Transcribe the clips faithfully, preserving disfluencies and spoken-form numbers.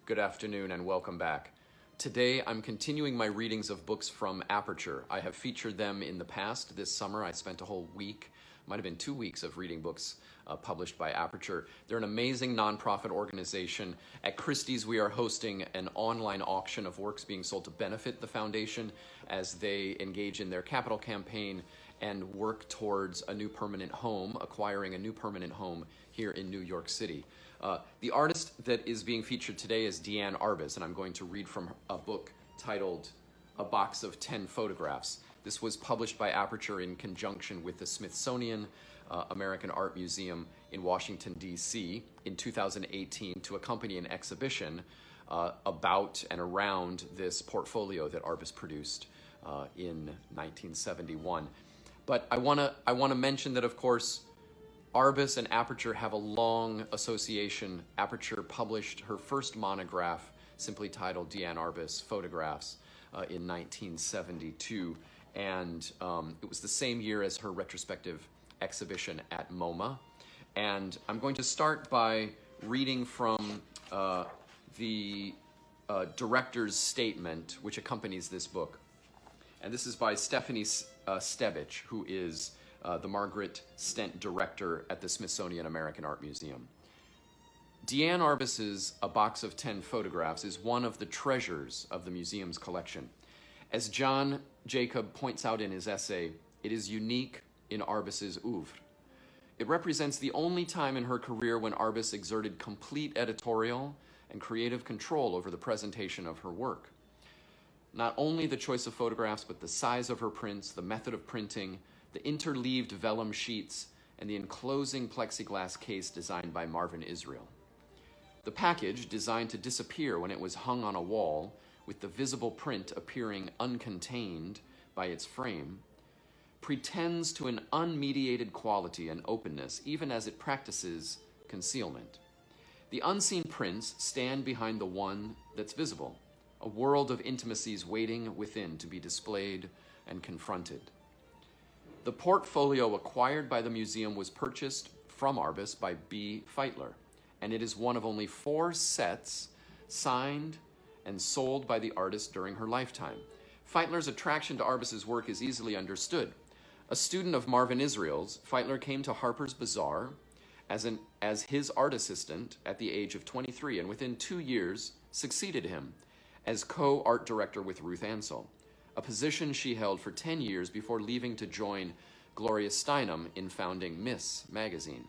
good afternoon, and welcome back. Today, I'm continuing my readings of books from Aperture. I have featured them in the past. This summer, I spent a whole week, might have been two weeks of reading books uh, published by Aperture. They're an amazing nonprofit organization. At Christie's, we are hosting an online auction of works being sold to benefit the foundation as they engage in their capital campaign and work towards a new permanent home, acquiring a new permanent home here in New York City. Uh, the artist that is being featured today is Diane Arbus, and I'm going to read from a book titled A Box of ten Photographs. This was published by Aperture in conjunction with the Smithsonian uh, American Art Museum in Washington, D C in two thousand eighteen to accompany an exhibition uh, about and around this portfolio that Arbus produced uh, in nineteen seventy-one. But I want to I want to mention that, of course, Arbus and Aperture have a long association. Aperture published her first monograph, simply titled Diane Arbus Photographs, uh, in nineteen seventy-two, and um, it was the same year as her retrospective exhibition at MoMA. And I'm going to start by reading from uh, the uh, director's statement, which accompanies this book. And this is by Stephanie uh, Stebich, who is uh, the Margaret Stent director at the Smithsonian American Art Museum. Diane Arbus's A Box of ten Photographs is one of the treasures of the museum's collection. As John Jacob points out in his essay, it is unique in Arbus's oeuvre. It represents the only time in her career when Arbus exerted complete editorial and creative control over the presentation of her work. Not only the choice of photographs, but the size of her prints, the method of printing, the interleaved vellum sheets, and the enclosing plexiglass case designed by Marvin Israel. The package, designed to disappear when it was hung on a wall, with the visible print appearing uncontained by its frame, pretends to an unmediated quality and openness, even as it practices concealment. The unseen prints stand behind the one that's visible, a world of intimacies waiting within to be displayed and confronted. The portfolio acquired by the museum was purchased from Arbus by B. Feitler, and it is one of only four sets signed and sold by the artist during her lifetime. Feitler's attraction to Arbus's work is easily understood. A student of Marvin Israel's, Feitler came to Harper's Bazaar as, an, as his art assistant at the age of twenty-three, and within two years succeeded him as co-art director with Ruth Ansell, a position she held for ten years before leaving to join Gloria Steinem in founding Miss Magazine.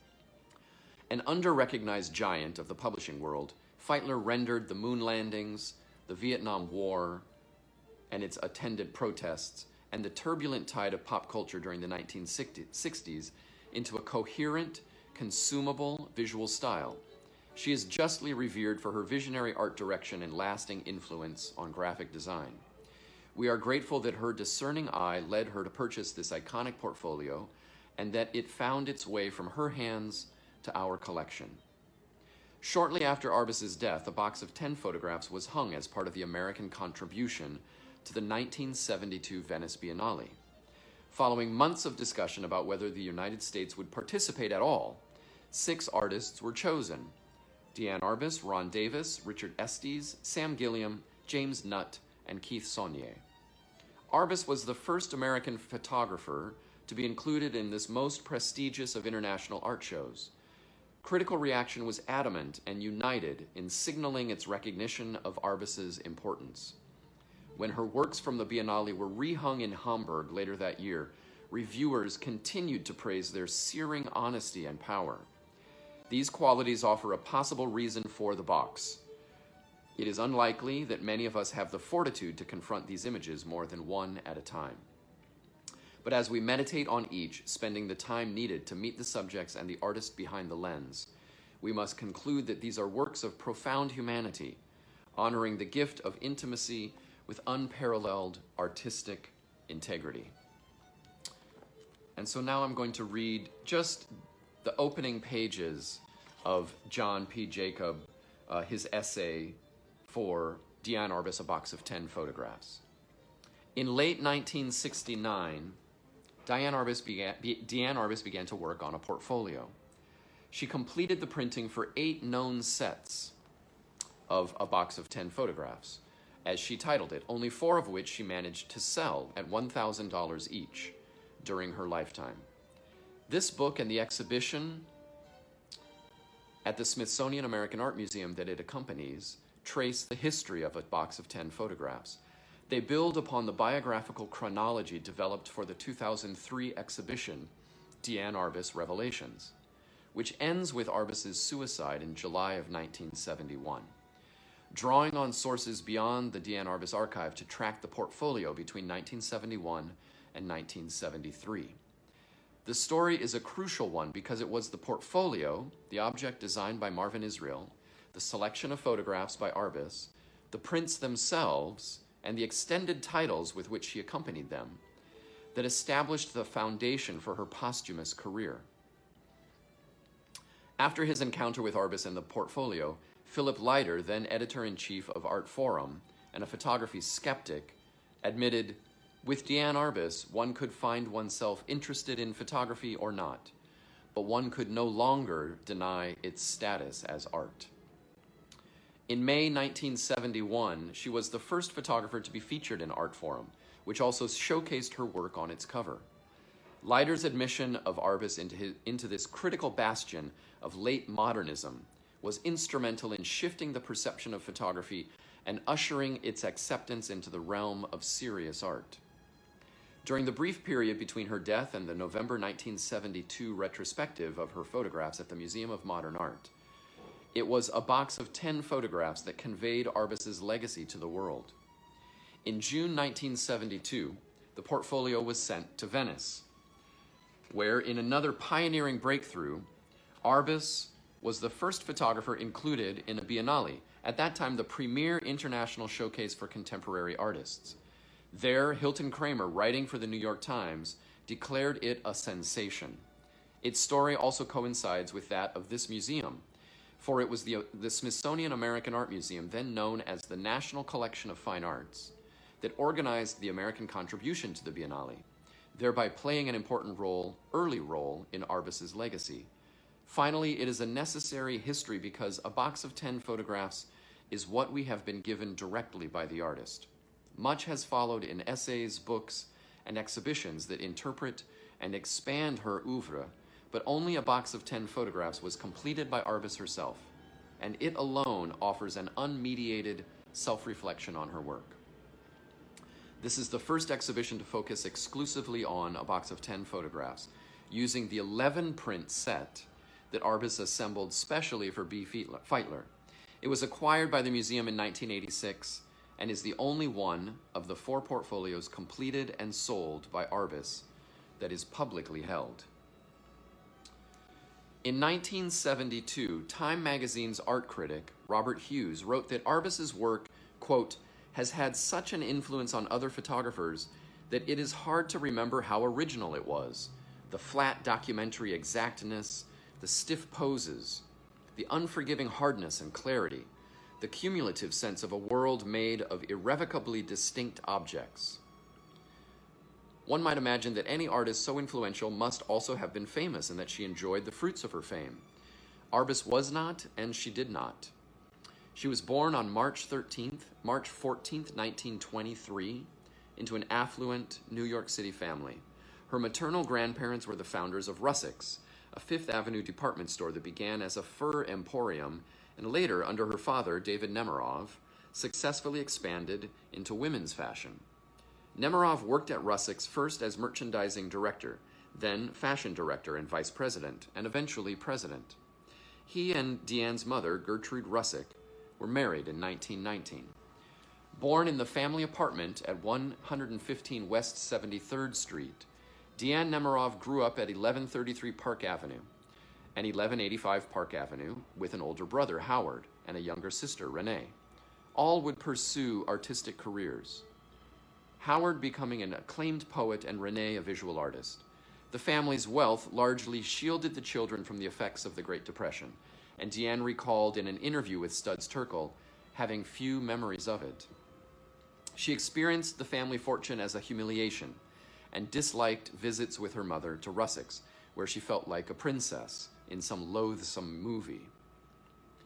An under-recognized giant of the publishing world, Feitler rendered the moon landings, the Vietnam War, and its attendant protests, and the turbulent tide of pop culture during the nineteen sixties into a coherent, consumable visual style. She is justly revered for her visionary art direction and lasting influence on graphic design. We are grateful that her discerning eye led her to purchase this iconic portfolio and that it found its way from her hands to our collection. Shortly after Arbus's death, a box of ten photographs was hung as part of the American contribution to the nineteen seventy-two Venice Biennale. Following months of discussion about whether the United States would participate at all, six artists were chosen: Diane Arbus, Ron Davis, Richard Estes, Sam Gilliam, James Nutt, and Keith Saunier. Arbus was the first American photographer to be included in this most prestigious of international art shows. Critical reaction was adamant and united in signaling its recognition of Arbus's importance. When her works from the Biennale were rehung in Hamburg later that year, reviewers continued to praise their searing honesty and power. These qualities offer a possible reason for the box. It is unlikely that many of us have the fortitude to confront these images more than one at a time. But as we meditate on each, spending the time needed to meet the subjects and the artist behind the lens, we must conclude that these are works of profound humanity, honoring the gift of intimacy with unparalleled artistic integrity. And so now I'm going to read just the opening pages of John P. Jacob, uh, his essay for Diane Arbus, A Box of ten Photographs. In late nineteen sixty-nine, Diane Arbus began, Diane Arbus began to work on a portfolio. She completed the printing for eight known sets. of A Box of Ten Photographs, as she titled it, only four of which she managed to sell at one thousand dollars each during her lifetime. This book and the exhibition at the Smithsonian American Art Museum that it accompanies trace the history of A Box of Ten Photographs. They build upon the biographical chronology developed for the two thousand three exhibition, Diane Arbus Revelations, which ends with Arbus's suicide in July of nineteen seventy-one. Drawing on sources beyond the Diane Arbus archive to track the portfolio between nineteen seventy-one and nineteen seventy-three. The story is a crucial one because it was the portfolio, the object designed by Marvin Israel, the selection of photographs by Arbus, the prints themselves, and the extended titles with which she accompanied them, that established the foundation for her posthumous career. After his encounter with Arbus and the portfolio, Philip Leiter, then editor-in-chief of Art Forum and a photography skeptic, admitted, "With Diane Arbus, one could find oneself interested in photography or not, but one could no longer deny its status as art." In May nineteen seventy-one, she was the first photographer to be featured in Art Forum, which also showcased her work on its cover. Leiter's admission of Arbus into, his, into this critical bastion of late modernism was instrumental in shifting the perception of photography and ushering its acceptance into the realm of serious art. During the brief period between her death and the November nineteen seventy-two retrospective of her photographs at the Museum of Modern Art, it was A Box of Ten Photographs that conveyed Arbus's legacy to the world. In June nineteen seventy-two, the portfolio was sent to Venice, where, in another pioneering breakthrough, Arbus was the first photographer included in a biennale, at that time the premier international showcase for contemporary artists. There, Hilton Kramer, writing for the New York Times, declared it a sensation. Its story also coincides with that of this museum, for it was the, the Smithsonian American Art Museum, then known as the National Collection of Fine Arts, that organized the American contribution to the Biennale, thereby playing an important role, early role, in Arbus's legacy. Finally, it is a necessary history because A Box of Ten Photographs is what we have been given directly by the artist. Much has followed in essays, books, and exhibitions that interpret and expand her oeuvre, but only A Box of Ten Photographs was completed by Arbus herself, and it alone offers an unmediated self-reflection on her work. This is the first exhibition to focus exclusively on A Box of Ten Photographs, using the eleven print set that Arbus assembled specially for B. Feitler. It was acquired by the museum in nineteen eighty-six and is the only one of the four portfolios completed and sold by Arbus that is publicly held. In nineteen seventy-two, Time magazine's art critic, Robert Hughes, wrote that Arbus's work, quote, has had such an influence on other photographers that it is hard to remember how original it was. The flat documentary exactness, the stiff poses, the unforgiving hardness and clarity, the cumulative sense of a world made of irrevocably distinct objects. One might imagine that any artist so influential must also have been famous and that she enjoyed the fruits of her fame. Arbus was not, and she did not. She was born on March thirteenth, March fourteenth, nineteen twenty-three, into an affluent New York City family. Her maternal grandparents were the founders of Russik's, a Fifth Avenue department store that began as a fur emporium and later, under her father, David Nemerov, successfully expanded into women's fashion. Nemerov worked at Russik's first as merchandising director, then fashion director and vice president, and eventually president. He and Diane's mother, Gertrude Russik, were married in nineteen nineteen. Born in the family apartment at one fifteen West seventy-third Street, Diane Nemerov grew up at eleven thirty-three Park Avenue and eleven eighty-five Park Avenue with an older brother, Howard, and a younger sister, Renee. All would pursue artistic careers, Howard becoming an acclaimed poet and Renee a visual artist. The family's wealth largely shielded the children from the effects of the Great Depression, and Diane recalled in an interview with Studs Terkel having few memories of it. She experienced the family fortune as a humiliation and disliked visits with her mother to Russik's, where she felt like a princess in some loathsome movie.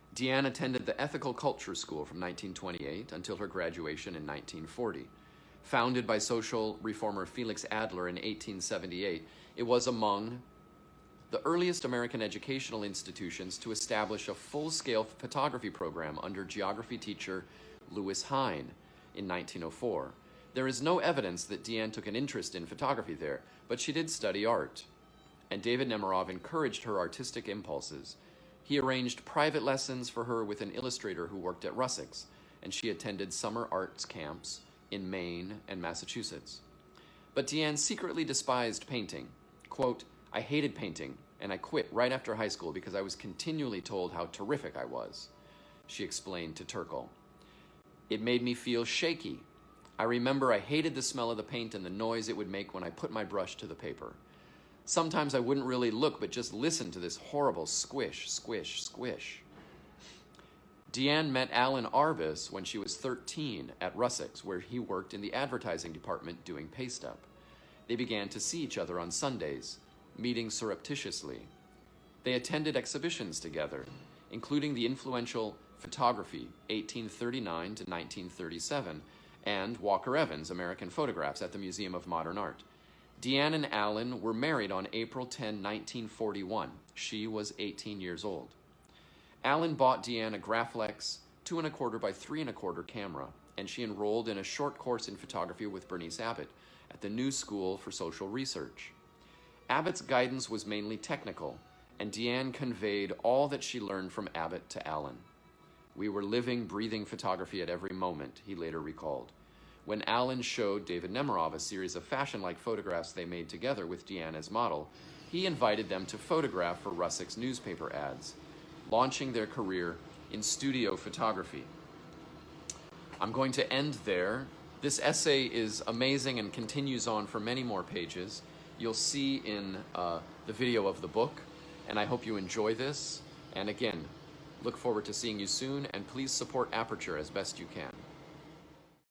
Deanne attended the Ethical Culture School from nineteen twenty-eight until her graduation in nineteen forty. Founded by social reformer Felix Adler in eighteen seventy-eight, it was among the earliest American educational institutions to establish a full-scale photography program under geography teacher Lewis Hine in nineteen oh four. There is no evidence that Deanne took an interest in photography there, but she did study art, and David Nemerov encouraged her artistic impulses. He arranged private lessons for her with an illustrator who worked at Russack's, and she attended summer arts camps in Maine and Massachusetts. But Deanne secretly despised painting. Quote, "I hated painting, and I quit right after high school because I was continually told how terrific I was," she explained to Turkle. "It made me feel shaky. I remember I hated the smell of the paint and the noise it would make when I put my brush to the paper. Sometimes I wouldn't really look, but just listen to this horrible squish, squish, squish." Deanne met Alan Arbus when she was thirteen at Russack's, where he worked in the advertising department doing paste up. They began to see each other on Sundays, meeting surreptitiously. They attended exhibitions together, including the influential Photography, eighteen thirty-nine to nineteen thirty-seven, and Walker Evans' American Photographs at the Museum of Modern Art. Deanne and Alan were married on April tenth, nineteen forty-one. She was eighteen years old. Alan bought Deanne a Graflex two and a quarter by three and a quarter camera, and she enrolled in a short course in photography with Bernice Abbott at the New School for Social Research. Abbott's guidance was mainly technical, and Deanne conveyed all that she learned from Abbott to Alan. "We were living, breathing photography at every moment," he later recalled. When Alan showed David Nemerov a series of fashion-like photographs they made together with Deanne as model, he invited them to photograph for Russack's newspaper ads, launching their career in studio photography. I'm going to end there. This essay is amazing and continues on for many more pages. You'll see in uh, the video of the book, and I hope you enjoy this. And again, look forward to seeing you soon, and please support Aperture as best you can.